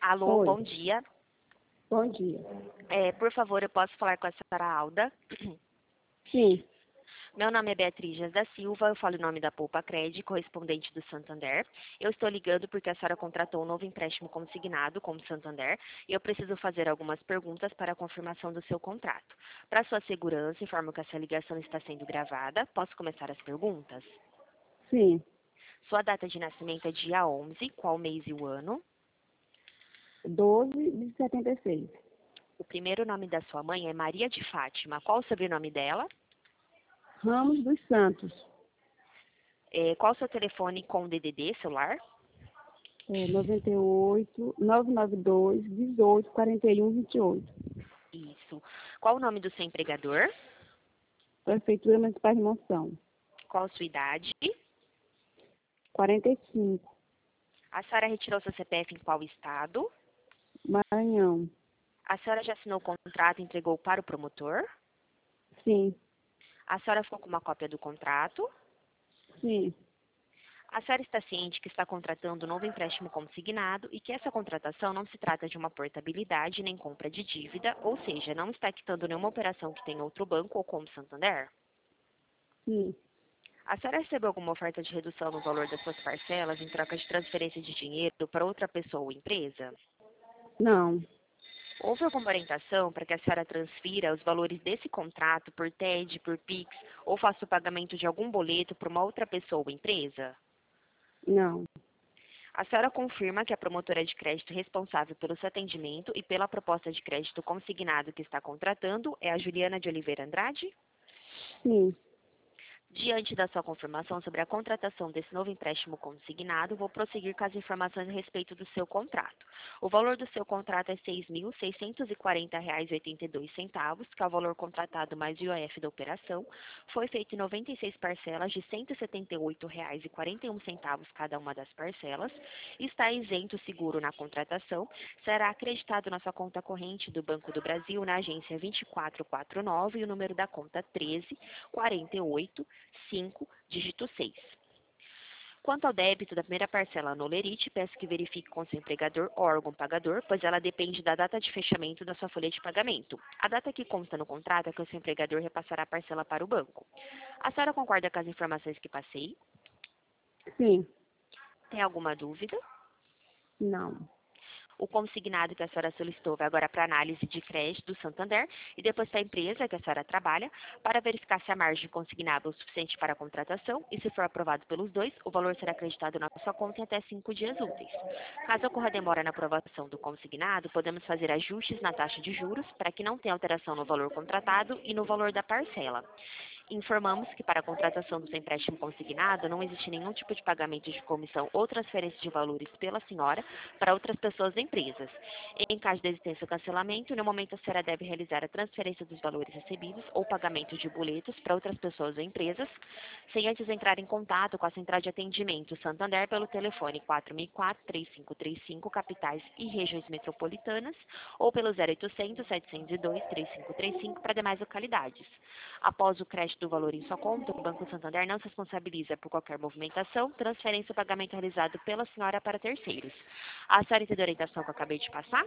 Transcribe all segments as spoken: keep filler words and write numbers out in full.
Alô, Oi, bom dia. bom dia. É, por favor, eu posso falar com a senhora Alda? Sim, Meu nome é Beatriz Dias da Silva, eu falo em nome da Poupa Cred, correspondente do Santander. Eu estou ligando porque a senhora contratou um novo empréstimo consignado como Santander e eu preciso fazer algumas perguntas para a confirmação do seu contrato. Para sua segurança, informo que essa ligação está sendo gravada. Posso começar as perguntas? sim. Sua data de nascimento é dia onze, qual mês e o ano? doze de setenta e seis. O primeiro nome da sua mãe é Maria de Fátima. Qual o sobrenome dela? Ramos dos Santos. É, qual o seu telefone com D D D, celular? É, noventa e oito, novecentos e noventa e dois, dezoito, quarenta e um, vinte e oito. Isso. Qual o nome do seu empregador? Prefeitura Municipal de Monção. Qual a sua idade? quarenta e cinco. A senhora retirou seu C P F em qual estado? Maranhão. A senhora já assinou o contrato e entregou para o promotor? Sim, A senhora ficou com uma cópia do contrato? sim. A senhora está ciente que está contratando um novo empréstimo consignado e que essa contratação não se trata de uma portabilidade nem compra de dívida, ou seja, não está quitando nenhuma operação que tenha outro banco ou como Santander? Sim. A senhora recebeu alguma oferta de redução no valor das suas parcelas em troca de transferência de dinheiro para outra pessoa ou empresa? Não, Houve alguma orientação para que a senhora transfira os valores desse contrato por T E D, por Pix, ou faça o pagamento de algum boleto para uma outra pessoa ou empresa? não. A senhora confirma que a promotora de crédito responsável pelo seu atendimento e pela proposta de crédito consignado que está contratando é a Juliana de Oliveira Andrade? Sim, Diante da sua confirmação sobre a contratação desse novo empréstimo consignado, vou prosseguir com as informações a respeito do seu contrato. O valor do seu contrato é seis mil seiscentos e quarenta reais e oitenta e dois centavos, que é o valor contratado mais o I O F da operação. Foi feito em noventa e seis parcelas de cento e setenta e oito reais e quarenta e um centavos cada uma das parcelas. Está isento o seguro na contratação. Será acreditado na sua conta corrente do Banco do Brasil, na agência vinte quatro quarenta e nove, e o número da conta treze quarenta e oito cinco, dígito seis. Quanto ao débito da primeira parcela no Lerite, peço que verifique com seu empregador ou órgão pagador, pois ela depende da data de fechamento da sua folha de pagamento. A data que consta no contrato é que o seu empregador repassará a parcela para o banco. A senhora concorda com as informações que passei? sim. Tem alguma dúvida? Não. O consignado que a senhora solicitou vai agora para análise de crédito do Santander e depois para a empresa que a senhora trabalha para verificar se a margem consignável é o suficiente para a contratação e, se for aprovado pelos dois, o valor será acreditado na sua conta em até cinco dias úteis. Caso ocorra demora na aprovação do consignado, podemos fazer ajustes na taxa de juros para que não tenha alteração no valor contratado e no valor da parcela. Informamos que para a contratação do seu empréstimo consignado não existe nenhum tipo de pagamento de comissão ou transferência de valores pela senhora para outras pessoas ou empresas. Em caso de existência ou cancelamento, no momento a senhora deve realizar a transferência dos valores recebidos ou pagamento de boletos para outras pessoas ou empresas, sem antes entrar em contato com a central de atendimento Santander pelo telefone quatro mil e quatro, três cinco três cinco, capitais e regiões metropolitanas, ou pelo zero oitocentos, setecentos e dois, três cinco três cinco para demais localidades. Após o crédito do valor em sua conta, o Banco Santander não se responsabiliza por qualquer movimentação, transferência ou pagamento realizado pela senhora para terceiros. A senhora entendeu a orientação que eu acabei de passar?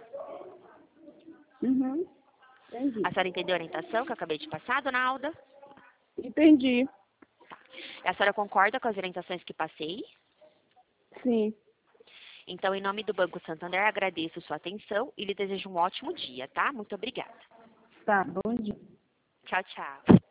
Uhum. Entendi. A senhora entendeu a orientação que eu acabei de passar, dona Alda? Entendi. A senhora concorda com as orientações que passei? Sim. Então, em nome do Banco Santander, agradeço sua atenção e lhe desejo um ótimo dia, tá? Muito obrigada. Tá, bom dia. Tchau, tchau.